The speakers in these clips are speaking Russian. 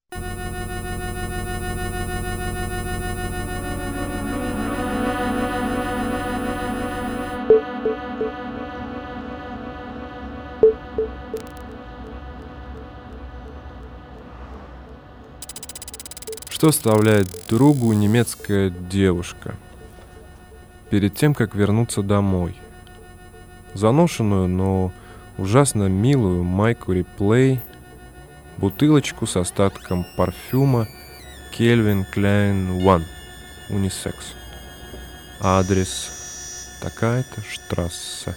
Что оставляет другу немецкая девушка перед тем, как вернуться домой? Заношенную, но ужасно милую майку Replay, бутылочку с остатком парфюма Calvin Klein One Unisex. Адрес такая-то штрассе.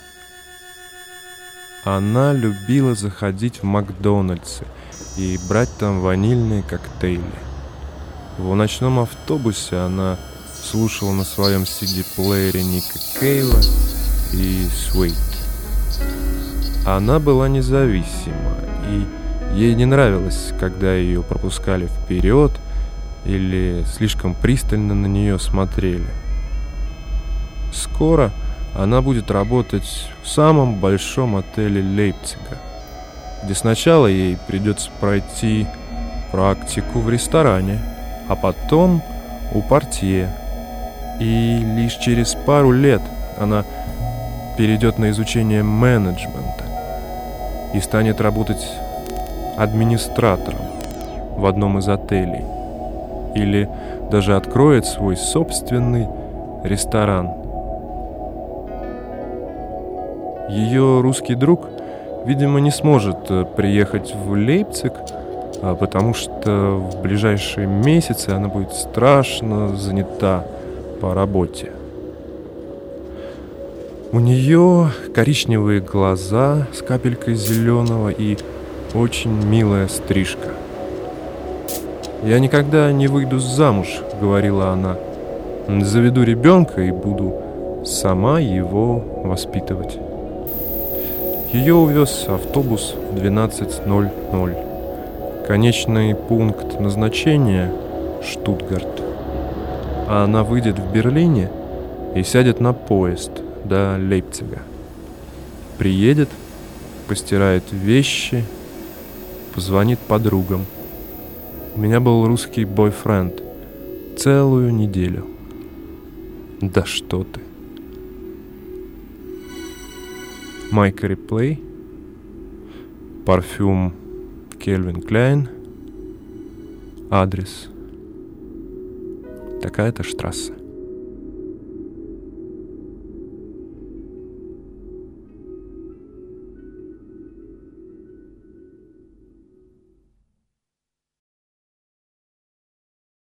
Она любила заходить в Макдональдсы и брать там ванильные коктейли. В ночном автобусе она слушала на своем CD-плеере Ника Кейва и Sweet. Она была независима, и ей не нравилось, когда ее пропускали вперед или слишком пристально на нее смотрели. Скоро она будет работать в самом большом отеле Лейпцига, где сначала ей придется пройти практику в ресторане, а потом у портье. И лишь через пару лет она перейдет на изучение менеджмента и станет работать администратором в одном из отелей. Или даже откроет свой собственный ресторан. Ее русский друг, видимо, не сможет приехать в Лейпциг, потому что в ближайшие месяцы она будет страшно занята по работе. У нее коричневые глаза с капелькой зеленого и очень милая стрижка. «Я никогда не выйду замуж», — говорила она. «Заведу ребенка и буду сама его воспитывать». Ее увез автобус в 12:00. Конечный пункт назначения — Штутгарт. А она выйдет в Берлине и сядет на поезд до Лейпцига. Приедет, постирает вещи, позвонит подругам. У меня был русский бойфренд целую неделю. Да что ты. Майка Replay, парфюм Calvin Klein, адрес такая-то штрассе.